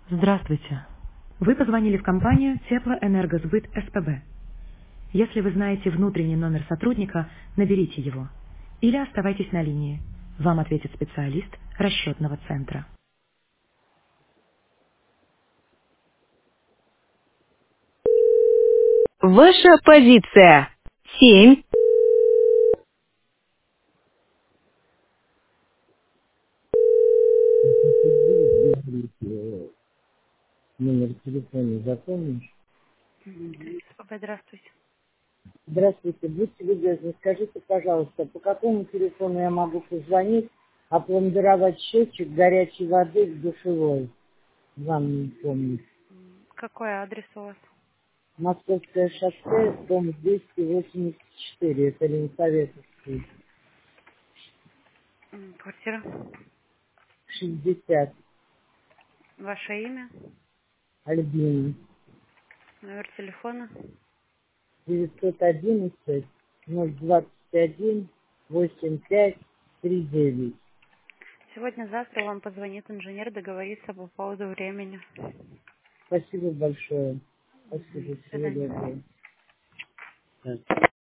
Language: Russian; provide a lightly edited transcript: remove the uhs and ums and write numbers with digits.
Здравствуйте. Вы позвонили в компанию Теплоэнергосбыт СПБ. Если вы знаете внутренний номер сотрудника, наберите его. Или оставайтесь на линии. Вам ответит специалист расчетного центра. Ваша позиция. 7. Номер телефона запомнишь? СПБ, здравствуйте. Здравствуйте, будьте любезны, скажите, пожалуйста, по какому телефону я могу позвонить, опломбировать счетчик горячей воды в душевой? Вам не помню. Какой адрес у вас? Московское шоссе, дом 284, это Ленсоветовский, Квартира. 60, Ваше имя? Альбина, Номер телефона? 911 021 8539. Сегодня-завтра вам позвонит инженер, договорится по поводу времени. Спасибо большое. До Спасибо, всего свидания. доброго.